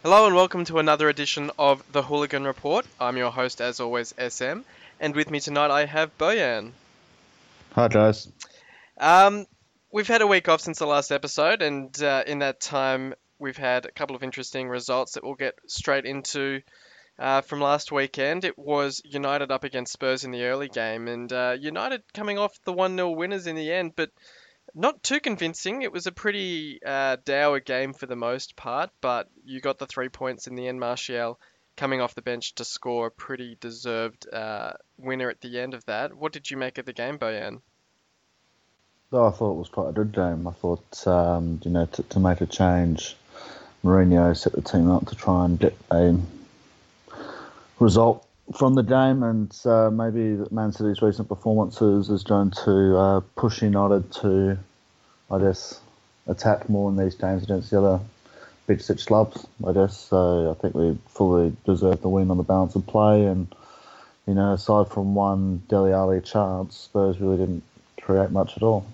Hello and welcome to another edition of the Hooligan Report. I'm your host, as always, SM, and with me tonight I have Boyan. Hi, guys. Um, we've had a week off since the last episode, and in that time we've had a couple of interesting results that we'll get straight into. From last weekend, it was United up against Spurs in the early game, and United coming off the 1-0 winners in the end, but not too convincing. It was a pretty dour game for the most part, but you got the 3 points in the end. Martial coming off the bench to score a pretty deserved winner at the end of that. What did you make of the game, Boyan? Oh, I thought it was quite a good game. I thought, to make a change, Mourinho set the team up to try and get a result from the game, and maybe Man City's recent performances is going to push United to, I guess, attack more in these games against the other big six clubs, I guess. So I think we fully deserved the win on the balance of play, and, aside from one Dele Alli chance, Spurs really didn't create much at all.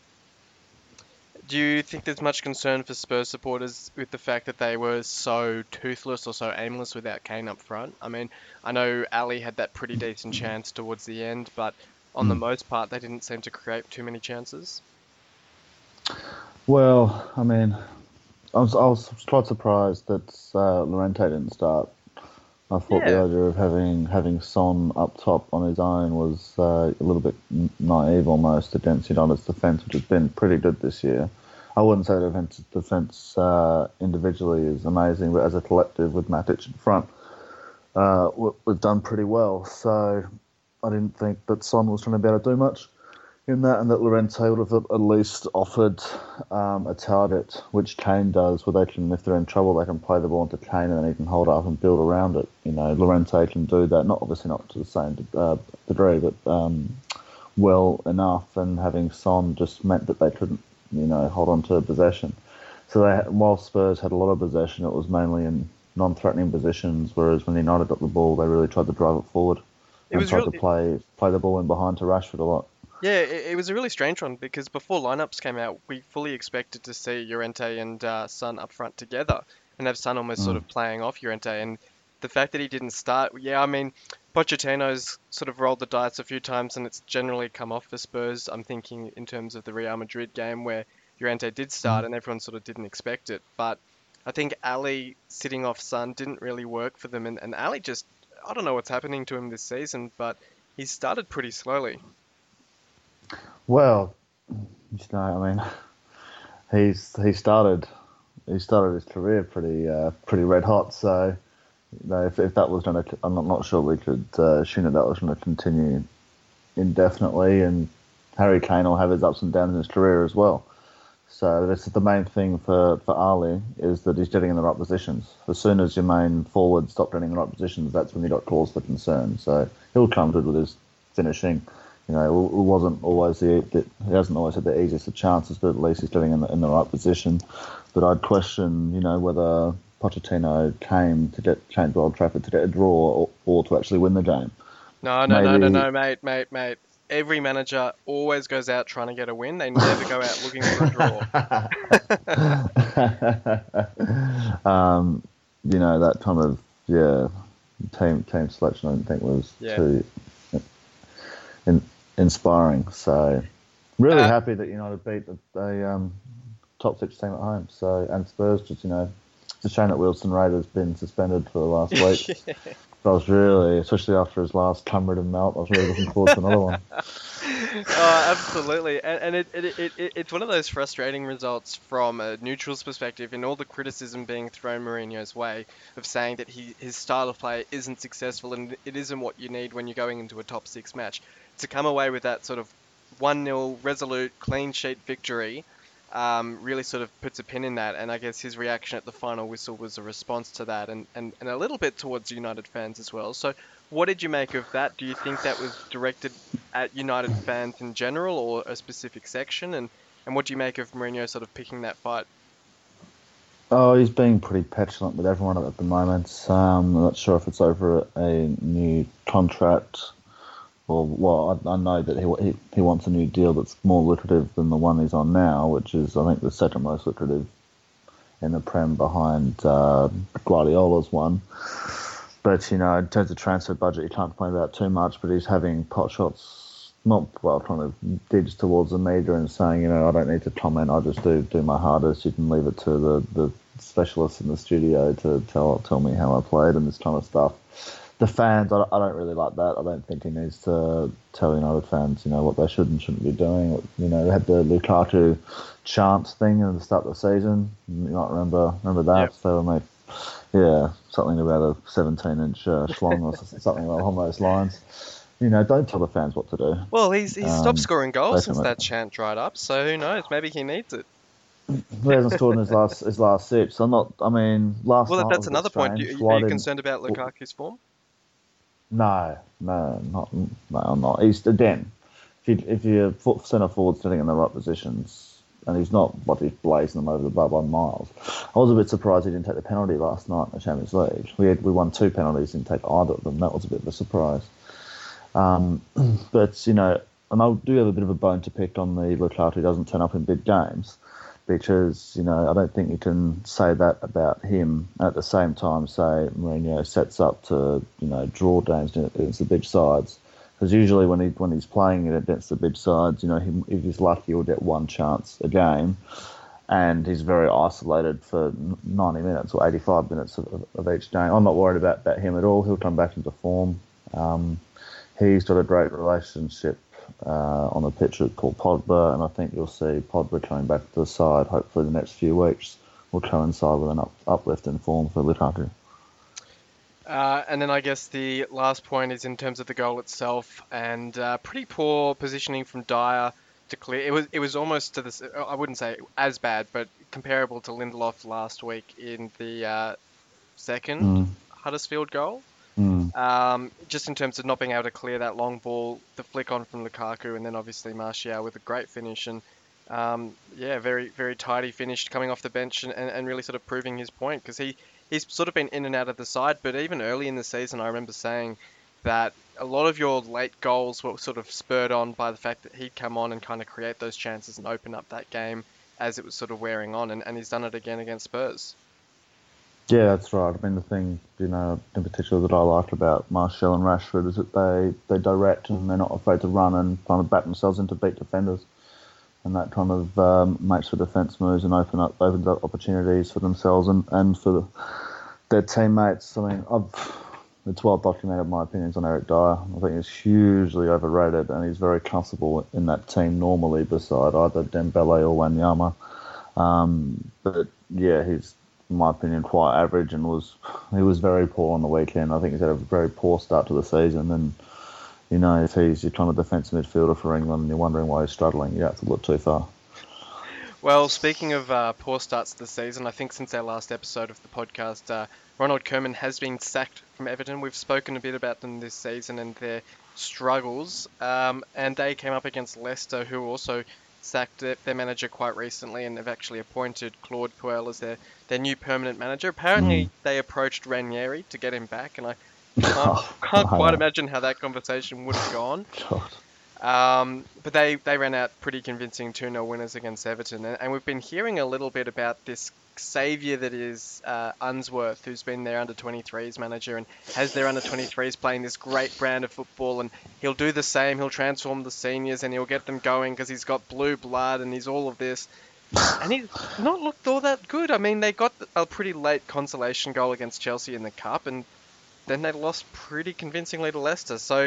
Do you think there's much concern for Spurs supporters with the fact that they were so toothless or so aimless without Kane up front? I mean, I know Ali had that pretty decent chance towards the end, but on the most part, they didn't seem to create too many chances. Well, I mean, I was quite surprised that Llorente didn't start. I thought the Yeah, idea of having Son up top on his own was a little bit naive almost against United's defence, which has been pretty good this year. I wouldn't say the defence individually is amazing, but as a collective with Matic in front, we've done pretty well. So I didn't think that Son was going to be able to do much in that, and that Llorente would have at least offered a target, which Kane does, where they can, if they're in trouble, they can play the ball into Kane and then he can hold up and build around it. Llorente can do that, obviously not to the same degree, but well enough, and having Son just meant that they couldn't, hold on to possession. So while Spurs had a lot of possession, it was mainly in non-threatening positions, whereas when United got the ball, they really tried to drive it forward it and was tried to really, play the ball in behind to Rashford a lot. yeah, it was a really strange one because before lineups came out, we fully expected to see Llorente and Son up front together and have Son almost sort Mm. of playing off Llorente. And the fact that he didn't start, yeah, I mean, Pochettino's sort of rolled the dice a few times and it's generally come off for Spurs. I'm thinking in terms of the Real Madrid game where Llorente did start and everyone sort of didn't expect it. But I think Ali sitting off Son didn't really work for them. And Ali just, I don't know what's happening to him this season, but he started pretty slowly. Well, I mean, he's he started his career pretty red hot. So, if that was going to, I'm not sure we could assume that was going to continue indefinitely. And Harry Kane will have his ups and downs in his career as well. So this is the main thing for Ali is that he's getting in the right positions. As soon as your main forwards stop getting in the right positions, that's when you got cause for concern. So he'll come good with his finishing. It wasn't always he hasn't always had the easiest of chances, but at least he's getting in the right position. But I'd question, whether Pochettino came to Old Trafford to get a draw or to actually win the game. No, no, no, no, Maybe, no, mate. Every manager always goes out trying to get a win. They never go out looking for a draw. that kind of team selection I didn't think was Yeah. too in, inspiring. So really Uh, happy that United beat a top six team at home. So and Spurs just it's a shame that Wilson Rader's been suspended for the last week. But I was really, especially after his last Cumberland melt, I was really looking forward to another one. Oh, absolutely. And it's one of those frustrating results from a neutral's perspective, in all the criticism being thrown Mourinho's way of saying that his style of play isn't successful and it isn't what you need when you're going into a top six match. To come away with that sort of 1-0 resolute clean sheet victory really sort of puts a pin in that. And I guess his reaction at the final whistle was a response to that and a little bit towards United fans as well. So what did you make of that? Do you think that was directed at United fans in general or a specific section? And what do you make of Mourinho sort of picking that fight? Oh, he's being pretty petulant with everyone at the moment. I'm not sure if it's over a new contract or I know that he wants a new deal that's more lucrative than the one he's on now, which is I think the second most lucrative in the Prem behind Guardiola's one. But, in terms of transfer budget, you can't complain about too much, but he's having pot shots, trying to dig towards the media and saying, I don't need to comment, I just do my hardest. You can leave it to the specialists in the studio to tell me how I played and this kind of stuff. The fans, I don't really like that. I don't think he needs to tell United fans, what they should and shouldn't be doing. They had the Lukaku chants thing at the start of the season. You might remember that. Yep. So, something about a 17-inch schlong or something along those lines. Don't tell the fans what to do. Well, he's stopped scoring goals since that chant dried up, so who knows? Maybe he needs it. He hasn't scored in his last 6. So last night. That's another point. Are you concerned about Lukaku's form? No, I'm not. He's again, if your centre forward's sitting in the right positions, and he's not blazing them over the bar by miles. I was a bit surprised he didn't take the penalty last night in the Champions League. We won 2 penalties, didn't take either of them. That was a bit of a surprise. But and I do have a bit of a bone to pick on the Lukaku who doesn't turn up in big games, because I don't think you can say that about him and at the same time say Mourinho sets up to draw games against the big sides. Because usually when he's playing it against the big sides, if he's lucky, he'll get one chance a game, and he's very isolated for 90 minutes or 85 minutes of each game. I'm not worried about him at all. He'll come back into form. He's got a great relationship on the pitch with Paul Pogba, and I think you'll see Pogba coming back to the side. Hopefully the next few weeks will coincide with an uplift in form for Lukaku. And then I guess the last point is in terms of the goal itself, and pretty poor positioning from Dyer to clear. It was almost to this. I wouldn't say as bad, but comparable to Lindelof last week in the second Huddersfield goal. Just in terms of not being able to clear that long ball, the flick on from Lukaku, and then obviously Martial with a great finish, and very, very tidy finish coming off the bench and really sort of proving his point, because he's sort of been in and out of the side, but even early in the season I remember saying that a lot of your late goals were sort of spurred on by the fact that he'd come on and kind of create those chances and open up that game as it was sort of wearing on, and he's done it again against Spurs. Yeah, that's right. I mean, the thing, in particular that I liked about Martial and Rashford is that they direct and they're not afraid to run and kind of back themselves in to beat defenders. And that kind of makes the defence moves and opens up opportunities for themselves and for their teammates. I mean, it's well documented my opinions on Eric Dyer. I think he's hugely overrated, and he's very comfortable in that team normally beside either Dembele or Wanyama. But yeah, he's, in my opinion, quite average, and he was very poor on the weekend. I think he's had a very poor start to the season, and if he's your kind of defensive midfielder for England and you're wondering why he's struggling, you don't have to look too far. Well, speaking of poor starts to the season, I think since our last episode of the podcast, Ronald Koeman has been sacked from Everton. We've spoken a bit about them this season and their struggles, and they came up against Leicester, who also sacked their manager quite recently and have actually appointed Claude Puel as their new permanent manager. Apparently, they approached Ranieri to get him back, and I can't quite imagine how that conversation would have gone. But they ran out pretty convincing 2-0 winners against Everton. And we've been hearing a little bit about this saviour that is Unsworth, who's been their under-23s manager and has their under-23s playing this great brand of football. And he'll do the same. He'll transform the seniors and he'll get them going because he's got blue blood and he's all of this. And he's not looked all that good. I mean, they got a pretty late consolation goal against Chelsea in the Cup, and then they lost pretty convincingly to Leicester. So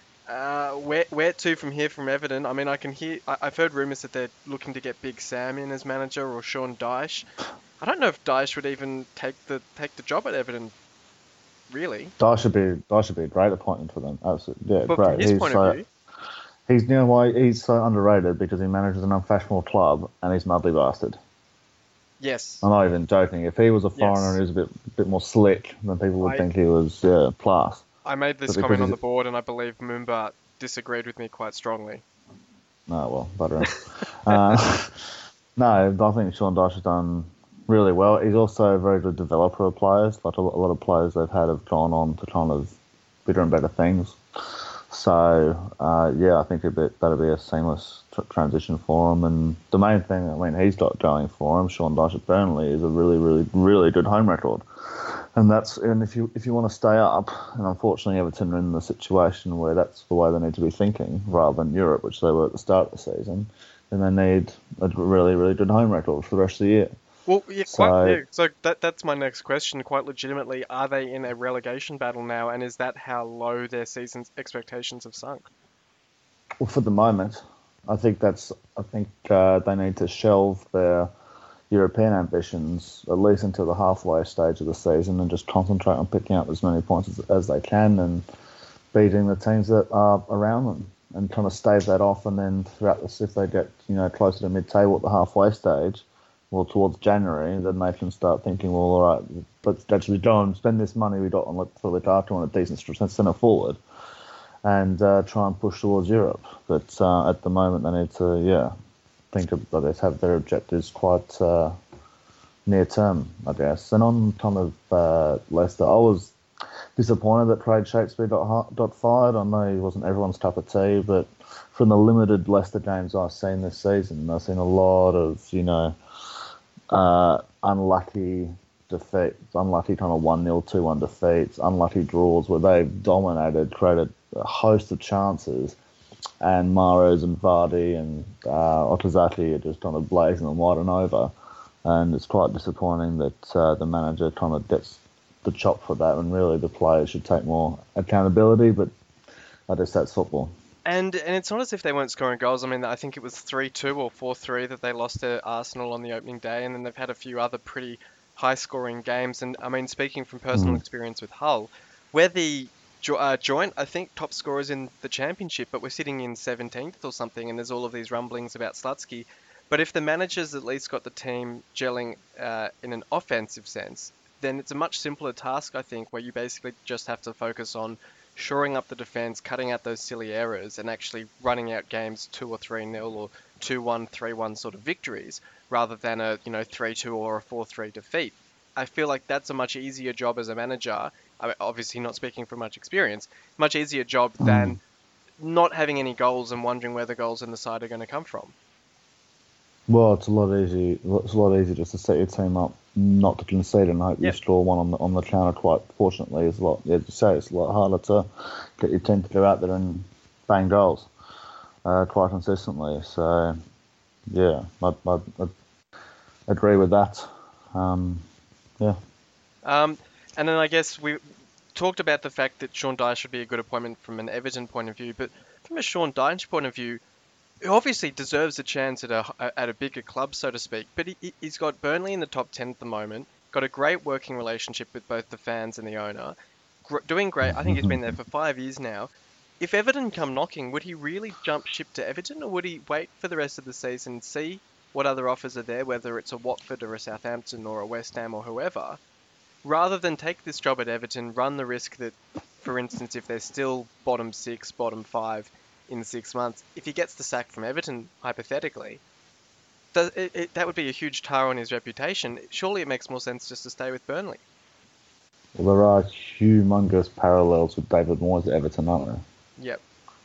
where to from here from Everton? I mean, I've heard rumours that they're looking to get Big Sam in as manager or Sean Dyche. I don't know if Dyche would even take the job at Everton. Really, Dyche should be a great appointment for them. Absolutely, yeah, but great. From his point of view, he's why he's so underrated, because he manages an unfashionable club and he's an ugly bastard. Yes. I'm not even joking. If he was a foreigner and he was a bit more slick, then people would think he was class. I made this comment on the board, and I believe Moomba disagreed with me quite strongly. Oh, well, butter him. No, I think Sean Dyche has done really well. He's also a very good developer of players. Like a lot of players they've had have gone on to kind of bigger and better things. So yeah, I think that'll be a seamless transition for him. And the main thing, I mean, he's got going for him. Sean Dyche at Burnley is a really, really, really good home record, and if you want to stay up, and unfortunately Everton are in the situation where that's the way they need to be thinking rather than Europe, which they were at the start of the season, then they need a really, really good home record for the rest of the year. Well, yeah, So, yeah. So that's my next question. Quite legitimately, are they in a relegation battle now, and is that how low their season's expectations have sunk? well, for the moment, I think they need to shelve their European ambitions at least until the halfway stage of the season and just concentrate on picking up as many points as they can and beating the teams that are around them and kind of stave that off. And then throughout this, if they get closer to mid-table at the halfway stage, well, towards January, then they can start thinking, well, all right, let's actually go and spend this money we got on for Lukaku on a decent centre forward and try and push towards Europe. But at the moment, they need to, think about this, have their objectives quite near term, I guess. And on kind of Leicester, I was disappointed that Craig Shakespeare got fired. I know he wasn't everyone's cup of tea, but from the limited Leicester games I've seen this season, I've seen a lot of, unlucky defeats, unlucky kind of 1-0, 2-1 defeats, unlucky draws where they've dominated, created a host of chances, and Mahrez and Vardy and Okazaki are just kind of blazing them wide and over. And it's quite disappointing that the manager kind of gets the chop for that, and really the players should take more accountability, but I guess that's football. And it's not as if they weren't scoring goals. I mean, I think it was 3-2 or 4-3 that they lost to Arsenal on the opening day, and then they've had a few other pretty high-scoring games. And I mean, speaking from personal experience with Hull, we're the joint, I think, top scorers in the championship, but we're sitting in 17th or something, and there's all of these rumblings about Slutsky. But if the manager's at least got the team gelling in an offensive sense, then it's a much simpler task, I think, where you basically just have to focus on shoring up the defense, cutting out those silly errors, and actually running out games 2 or 3-0 or 2-1, 3-1 sort of victories, rather than a 3-2 or a 4-3 defeat. I feel like that's a much easier job as a manager. I mean, obviously, not speaking from much experience, much easier job than not having any goals and wondering where the goals in the side are going to come from. Well, it's a lot easier. It's a lot easier just to set your team up not to concede and hope you score one on the counter. Quite fortunately, it's a lot. Yeah, to say it's a lot harder to get your team to go out there and bang goals quite consistently. So, yeah, I agree with that. Yeah. And then I guess we talked about the fact that Sean Dyche should be a good appointment from an Everton point of view, but from a Sean Dyche point of view, he obviously deserves a chance at a bigger club, so to speak. But he's got Burnley in the top 10 at the moment, got a great working relationship with both the fans and the owner, doing great. I think he's been there for 5 years now. If Everton come knocking, would he really jump ship to Everton, or would he wait for the rest of the season, see what other offers are there, whether it's a Watford or a Southampton or a West Ham or whoever, rather than take this job at Everton, run the risk that, for instance, if they're still bottom 6, bottom 5 in 6 months, if he gets the sack from Everton, hypothetically, that would be a huge tar on his reputation. Surely it makes more sense just to stay with Burnley. Well, there are humongous parallels with David Moyes at Everton, aren't there? Yep.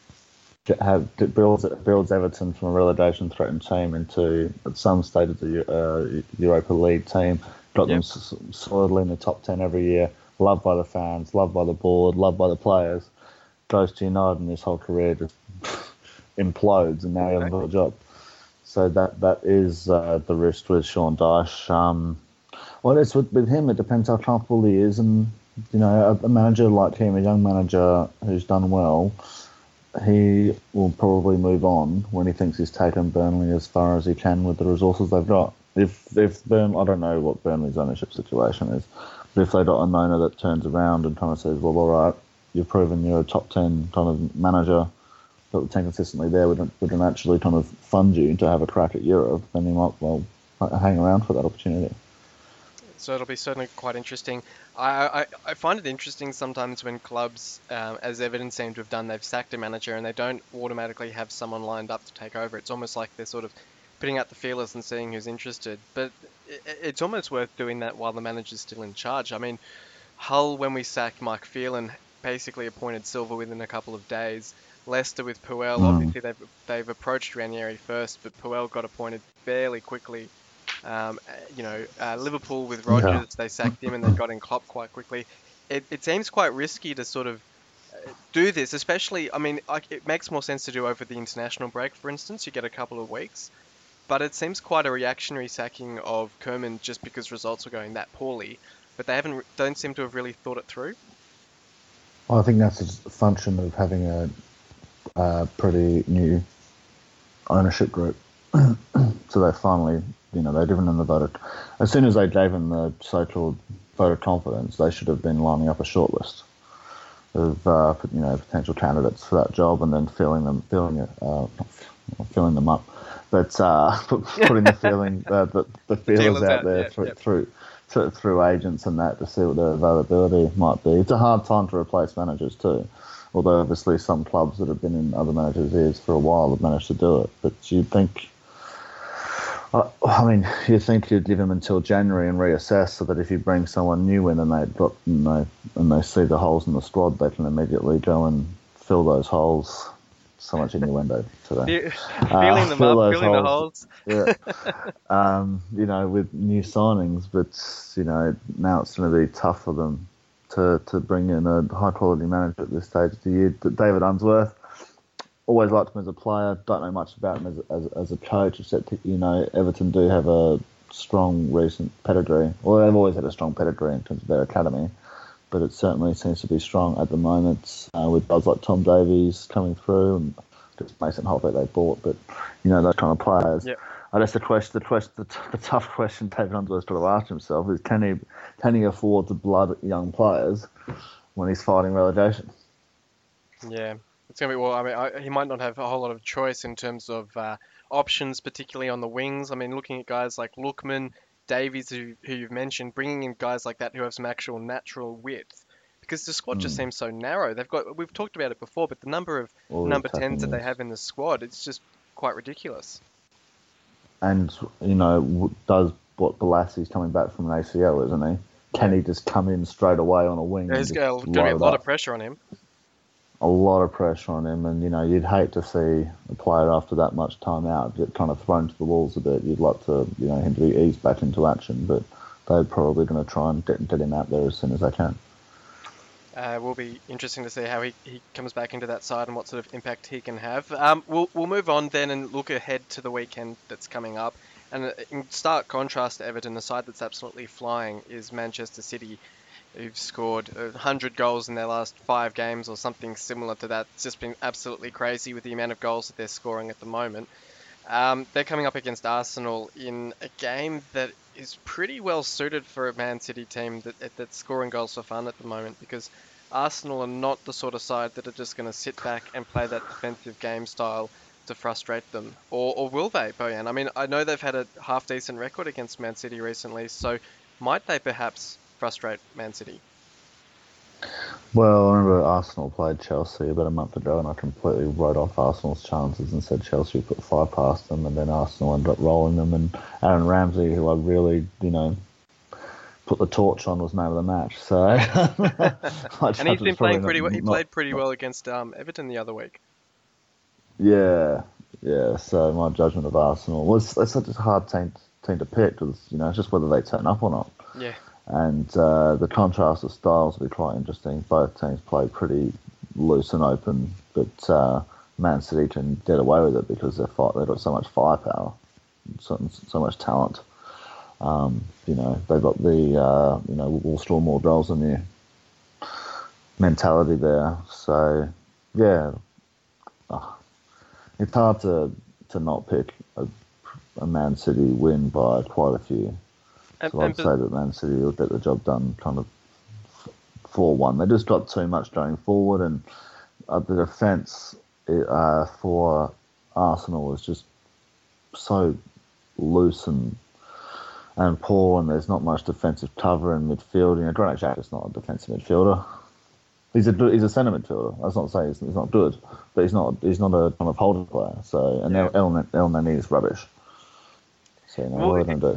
It builds Everton from a relegation-threatened team into, at some stage, of the Europa League team. Got them solidly in the top 10 every year. Loved by the fans, loved by the board, loved by the players. Goes to United, and his whole career just implodes, and now he hasn't got a job. So that is the risk with Sean Dyche. Well, it's with him. It depends how comfortable he is, and a manager like him, a young manager who's done well, he will probably move on when he thinks he's taken Burnley as far as he can with the resources they've got. If Burnley, I don't know what Burnley's ownership situation is, but if they got an owner that turns around and kind of says, well, all right, you've proven you're a top 10 kind of manager, got the 10 consistently there, we don't actually kind of fund you to have a crack at Europe, then you might well hang around for that opportunity. So it'll be certainly quite interesting. I find it interesting sometimes when clubs, as Everton seem to have done, they've sacked a manager and they don't automatically have someone lined up to take over. It's almost like they're sort of putting out the feelers and seeing who's interested. But it's almost worth doing that while the manager's still in charge. I mean, Hull, when we sacked Mike Phelan, basically appointed Silva within a couple of days. Leicester with Puel, obviously they've approached Ranieri first, but Puel got appointed fairly quickly. Liverpool with Rodgers, they sacked him and they got in Klopp quite quickly. It seems quite risky to sort of do this, especially, I mean, it makes more sense to do over the international break, for instance. You get a couple of weeks. But it seems quite a reactionary sacking of Koeman just because results were going that poorly. But they don't seem to have really thought it through. Well, I think that's a function of having a pretty new ownership group. So they finally, they've given them the vote. As soon as they gave them the so-called vote of confidence, they should have been lining up a shortlist of potential candidates for that job, and then filling them up, but putting the feelers out there through agents and that to see what their availability might be. It's a hard time to replace managers too, although obviously some clubs that have been in other managers' ears for a while have managed to do it. But you'd think you'd give them until January and reassess, so that if you bring someone new in and they see the holes in the squad, they can immediately go and fill those holes. So much innuendo today. Filling them up, filling the holes. Yeah. With new signings, but now it's going to be tough for them to bring in a high quality manager at this stage of the year. But David Unsworth, always liked him as a player. Don't know much about him as a coach, except that, Everton do have a strong recent pedigree. Well, they've always had a strong pedigree in terms of their academy, but it certainly seems to be strong at the moment, with guys like Tom Davies coming through, and just Mason Holtbeck they bought, but those kind of players. Yep. I guess the tough question David Unsworth's got to ask himself is, can he afford to blood young players when he's fighting relegation? Yeah, it's gonna be he might not have a whole lot of choice in terms of options, particularly on the wings. I mean, looking at guys like Lookman, Davies, who you've mentioned, bringing in guys like that who have some actual natural width, because the squad just seems so narrow. We've talked about it before, but the number of number 10s that they have in the squad, it's just quite ridiculous. And does what Bolassi's coming back from an ACL, isn't he? Can he just come in straight away on a wing? There's going to be a lot of pressure on him. A lot of pressure on him, and you'd hate to see a player after that much time out get kind of thrown to the walls a bit. You'd like to, him to be eased back into action, but they're probably going to try and get him out there as soon as they can. Will be interesting to see how he comes back into that side and what sort of impact he can have. We'll move on then and look ahead to the weekend that's coming up. And in stark contrast to Everton, the side that's absolutely flying is Manchester City, who've scored 100 goals in their last 5 games or something similar to that. It's just been absolutely crazy with the amount of goals that they're scoring at the moment. They're coming up against Arsenal in a game that is pretty well suited for a Man City team that's scoring goals for fun at the moment, because Arsenal are not the sort of side that are just going to sit back and play that defensive game style to frustrate them. Or will they, Bojan? I mean, I know they've had a half-decent record against Man City recently, so might they perhaps frustrate Man City? Well, I remember Arsenal played Chelsea about a month ago, and I completely wrote off Arsenal's chances and said Chelsea would put 5 past them, and then Arsenal ended up rolling them, and Aaron Ramsey, who I really, put the torch on, was man of the match. So, and he's been playing pretty well. He played pretty well against Everton the other week. Yeah. So my judgment of Arsenal was, it's such a hard team to pick, because it's just whether they turn up or not. Yeah. And the contrast of styles will be quite interesting. Both teams play pretty loose and open, but Man City can get away with it because they've got so much firepower, so much talent. They've got the we'll score more goals than you mentality there. So yeah, it's hard to not pick a Man City win by quite a few. So I'd say that Man City will get the job done kind of 4-1. They just got too much going forward, and the defence for Arsenal was just so loose and poor, and there's not much defensive cover in midfield. Granit Xhaka's not a defensive midfielder. He's a centre midfielder. That's not saying he's not good, but he's not a kind of holding player. So, and El Nani is rubbish. So what are they going to do?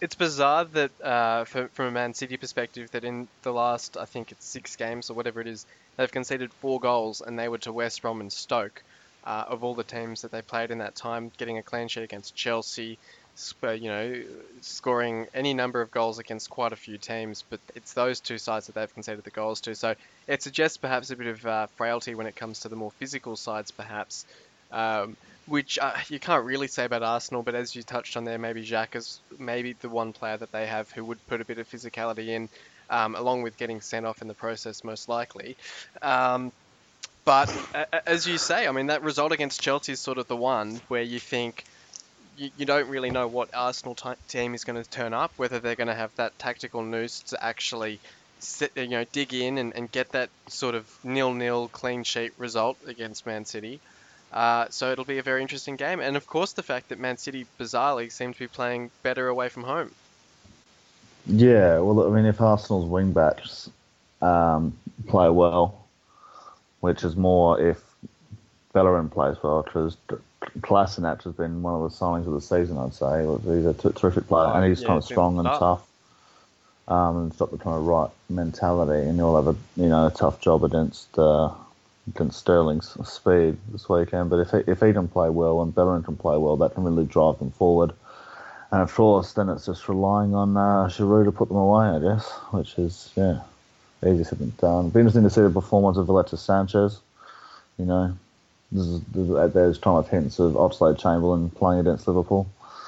It's bizarre that from a Man City perspective, that in the last, I think it's 6 games or whatever it is, they've conceded 4 goals, and they were to West Brom and Stoke. Of all the teams that they played in that time, getting a clean sheet against Chelsea, scoring any number of goals against quite a few teams, but it's those two sides that they've conceded the goals to. So it suggests perhaps a bit of frailty when it comes to the more physical sides, perhaps. Which you can't really say about Arsenal, but as you touched on there, maybe Xhaka is maybe the one player that they have who would put a bit of physicality in, along with getting sent off in the process, most likely. But as you say, I mean, that result against Chelsea is sort of the one where you think you don't really know what Arsenal team is going to turn up, whether they're going to have that tactical nous to actually dig in and get that sort of 0-0 clean sheet result against Man City. So it'll be a very interesting game. And of course, the fact that Man City, bizarrely, seem to be playing better away from home. Yeah, well, I mean, if Arsenal's wing-backs play well, which is more if Bellerin plays well, because Kolasinac has been one of the signings of the season, I'd say. He's a terrific player, and he's kind of strong and tough. And he's got the kind of right mentality, and he'll have a tough job against Sterling's speed this weekend. But if he can play well and Bellerin can play well, that can really drive them forward. And of course, then it's just relying on Giroud to put them away, I guess, which is, easy said than done. It'll be interesting to see the performance of Alexis Sanchez. There's kind of hints of Oxlade-Chamberlain playing against Liverpool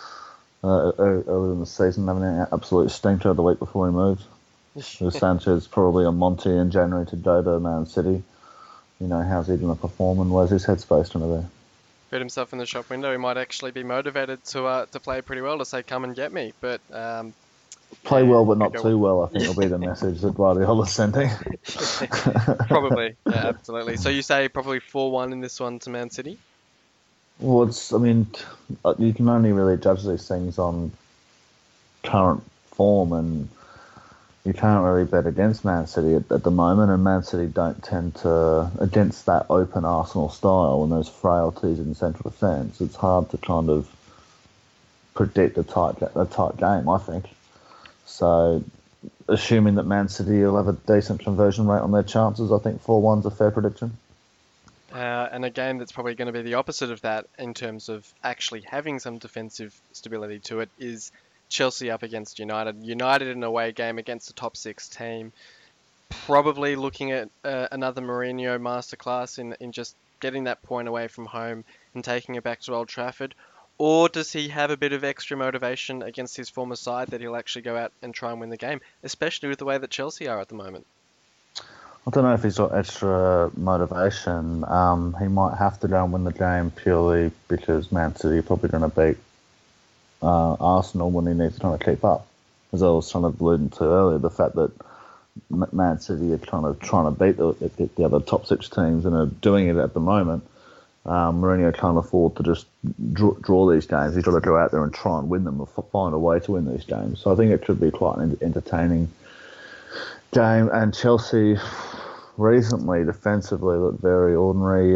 earlier in the season, having an absolute stinker the week before he moved. Sanchez probably on Monty in January to go to Man City. How's he going to perform and where's his headspace going to be? Put himself in the shop window. He might actually be motivated to play pretty well, to say, come and get me. But play well, but not too well, I think will be the message that Guardiola's sending. Probably, yeah, absolutely. So you say probably 4-1 in this one to Man City? Well, you can only really judge these things on current form, and you can't really bet against Man City at the moment, and Man City don't tend to, against that open Arsenal style and those frailties in central defence, it's hard to kind of predict a tight game, I think. So, assuming that Man City will have a decent conversion rate on their chances, I think 4-1's a fair prediction. And a game that's probably going to be the opposite of that in terms of actually having some defensive stability to it is Chelsea up against United. United in an away game against the top 6 team. Probably looking at another Mourinho masterclass in just getting that point away from home and taking it back to Old Trafford. Or does he have a bit of extra motivation against his former side that he'll actually go out and try and win the game, especially with the way that Chelsea are at the moment? I don't know if he's got extra motivation. He might have to go and win the game purely because Man City are probably going to beat Arsenal when he needs to try to keep up. As I was trying to allude to earlier, the fact that Man City are trying to beat the other top 6 teams and are doing it at the moment. Mourinho can't afford to just draw these games. He's got to go out there and try and win them or find a way to win these games. So I think it could be quite an entertaining game. And Chelsea recently defensively looked very ordinary.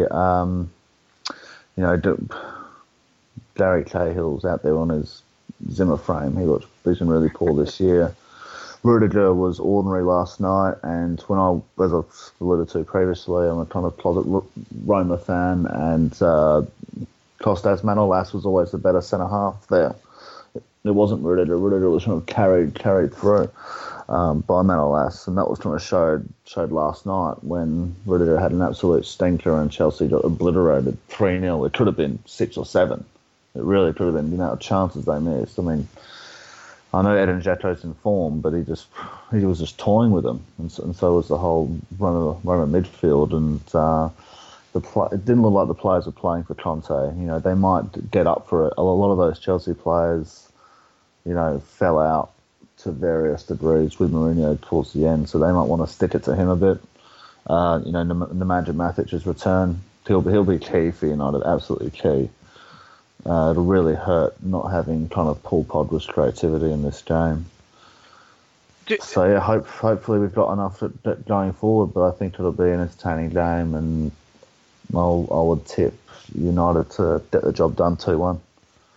Gary Cahill's out there on his Zimmer frame. He looked vision really poor this year. Rudiger was ordinary last night, and as I alluded to previously, I'm a kind of closet Roma fan, and Kostas Manolas was always the better centre half there. It wasn't Rudiger. Rudiger was kind of carried through by Manolas, and that was kind of showed last night when Rudiger had an absolute stinker and Chelsea got obliterated 3-0. It could have been 6 or 7. It really could have been the amount of chances they missed. I mean, I know Edin Dzeko's in form, but he was just toying with them, and so was the whole Roma midfield. And it didn't look like the players were playing for Conte. They might get up for it. A lot of those Chelsea players, fell out to various degrees with Mourinho towards the end, so they might want to stick it to him a bit. Nemanja Matic's return, he'll be key for United, absolutely key. It'll really hurt not having kind of Paul Pogba's creativity in this game. So yeah, hopefully we've got enough going forward, but I think it'll be an entertaining game, and I would tip United to get the job done 2-1.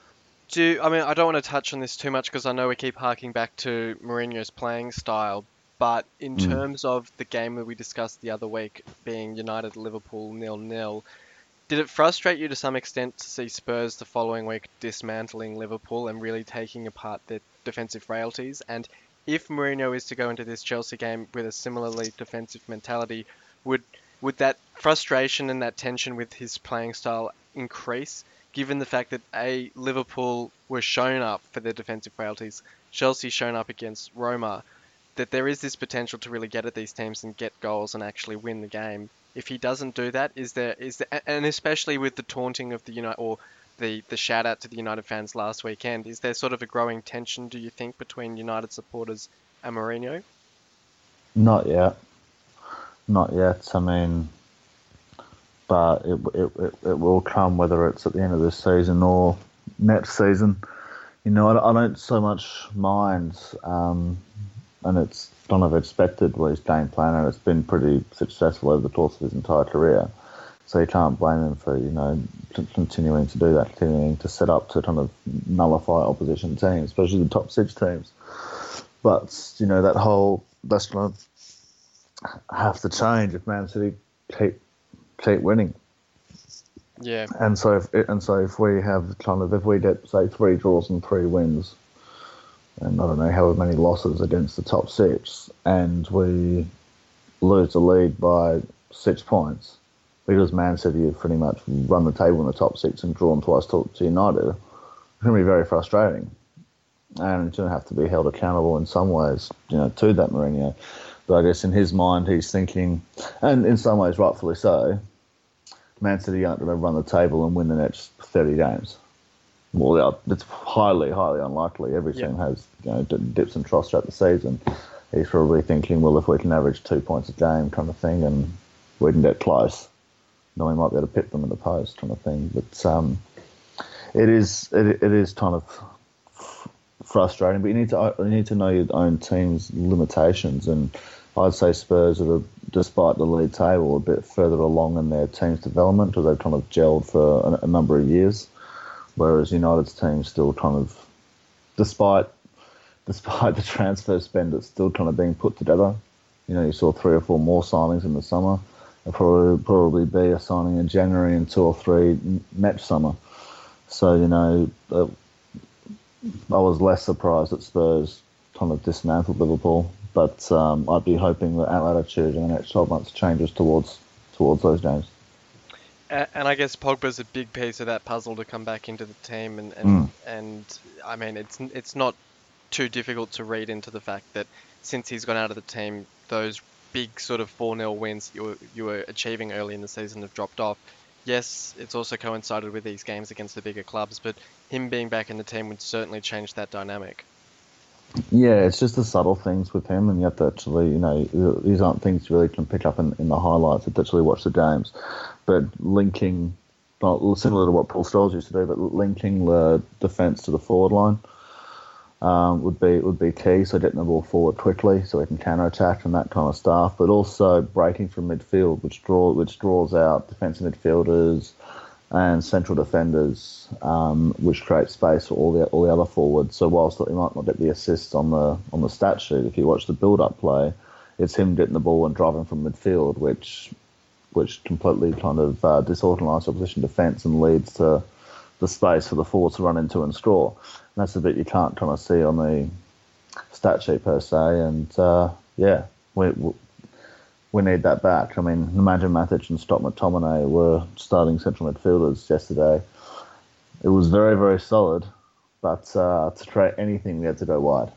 I don't want to touch on this too much because I know we keep harking back to Mourinho's playing style, but in Mm. terms of the game that we discussed the other week being United Liverpool 0-0, did it frustrate you to some extent to see Spurs the following week dismantling Liverpool and really taking apart their defensive frailties? And if Mourinho is to go into this Chelsea game with a similarly defensive mentality, would would that frustration and that tension with his playing style increase, given the fact that Liverpool were shown up for their defensive frailties, Chelsea shown up against Roma, that there is this potential to really get at these teams and get goals and actually win the game. If he doesn't do that, and especially with the taunting of the United or the shout out to the United fans last weekend, is there sort of a growing tension, do you think, between United supporters and Mourinho? Not yet. Not yet. I mean, but it will come whether it's at the end of this season or next season. I don't so much mind, and it's kind of expected with his game plan, and it's been pretty successful over the course of his entire career. So you can't blame him for continuing to do that, continuing to set up to kind of nullify opposition teams, especially the top six teams. But that's going to have to change if Man City keep winning. Yeah. And so if we get say 3 draws and 3 wins, and I don't know however many losses against the top six, and we lose the lead by 6 points, because Man City have pretty much run the table in the top six and drawn twice to United, it's going to be very frustrating. And it's going to have to be held accountable in some ways, to that Mourinho. But I guess in his mind, he's thinking, and in some ways rightfully so, Man City aren't going to run the table and win the next 30 games. Well, it's highly, highly unlikely. Every team has dips and troughs throughout the season. He's probably thinking, well, if we can average 2 points a game kind of thing and we can get close, then we might be able to pick them in the post kind of thing. But it is kind of frustrating, but you need to know your own team's limitations, and I'd say Spurs are, despite the league table, a bit further along in their team's development because they've kind of gelled for a number of years, whereas United's team still kind of, despite the transfer spend, it's still kind of being put together. You saw 3 or 4 more signings in the summer. There'll probably be a signing in January and 2 or 3 next summer. So I was less surprised that Spurs kind of dismantled Liverpool, but I'd be hoping that our attitude in the next 12 months changes towards those games. And I guess Pogba's a big piece of that puzzle to come back into the team, and I mean it's not too difficult to read into the fact that since he's gone out of the team, those big sort of 4-0 wins you were achieving early in the season have dropped off. Yes, it's also coincided with these games against the bigger clubs, but him being back in the team would certainly change that dynamic. Yeah, it's just the subtle things with him, and you have to actually, these aren't things you really can pick up in the highlights. You have to actually watch the games. But linking, similar to what Paul Scholes used to do, but linking the defence to the forward line would be key. So getting the ball forward quickly, so we can counter attack and that kind of stuff. But also breaking from midfield, which draws out defensive midfielders and central defenders, which creates space for all the other forwards. So whilst he might not get the assists on the stat sheet, if you watch the build-up play, it's him getting the ball and driving from midfield, which completely kind of disorganises opposition defence and leads to the space for the forwards to run into and score. And that's the bit you can't kind of see on the stat sheet per se. And we need that back. I mean, imagine Matic and Scott McTominay were starting central midfielders yesterday. It was very, very solid, but to create anything, we had to go wide.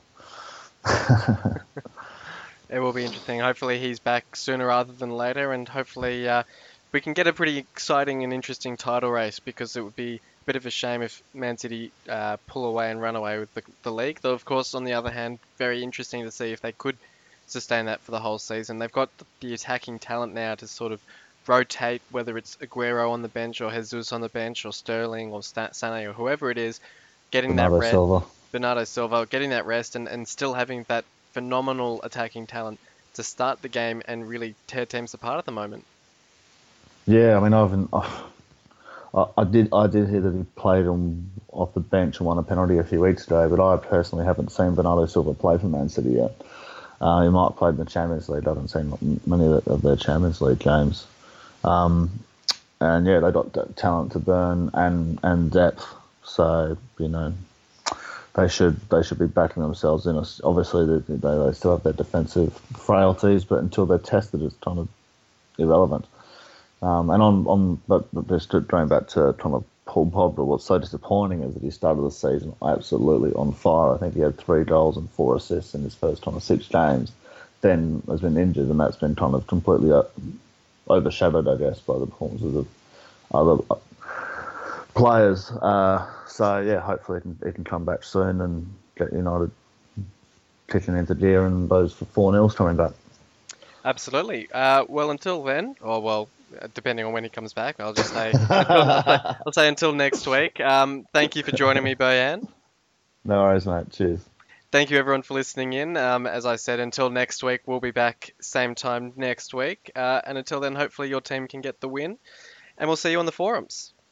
It will be interesting. Hopefully he's back sooner rather than later, and hopefully we can get a pretty exciting and interesting title race, because it would be a bit of a shame if Man City pull away and run away with the league. Though, of course, on the other hand, very interesting to see if they could sustain that for the whole season. They've got the attacking talent now to sort of rotate, whether it's Aguero on the bench or Jesus on the bench or Sterling or Sané or whoever it is, getting Bernardo Silva, getting that rest and still having that phenomenal attacking talent to start the game and really tear teams apart at the moment. Yeah, I mean, I did hear that he played off the bench and won a penalty a few weeks ago, but I personally haven't seen Bernardo Silva play for Man City yet. He might have played in the Champions League. I haven't seen many of their Champions League games. And yeah, they got talent to burn and depth. So they should be backing themselves in. Obviously, they still have their defensive frailties, but until they're tested, it's kind of irrelevant. But just going back to kind of Paul Pogba, what's so disappointing is that he started the season absolutely on fire. I think he had 3 goals and 4 assists in his first kind of 6 games. Then has been injured, and that's been kind of completely overshadowed, I guess, by the performances of other players. So yeah, hopefully he can come back soon and get United kicking into gear, and those 4-0s coming back. Absolutely. Well, until then, or well, depending on when he comes back, I'll just say I'll say until next week. Thank you for joining me, Bojan. No worries, mate. Cheers. Thank you everyone for listening in. As I said, until next week, we'll be back same time next week. And until then, hopefully your team can get the win, and we'll see you on the forums.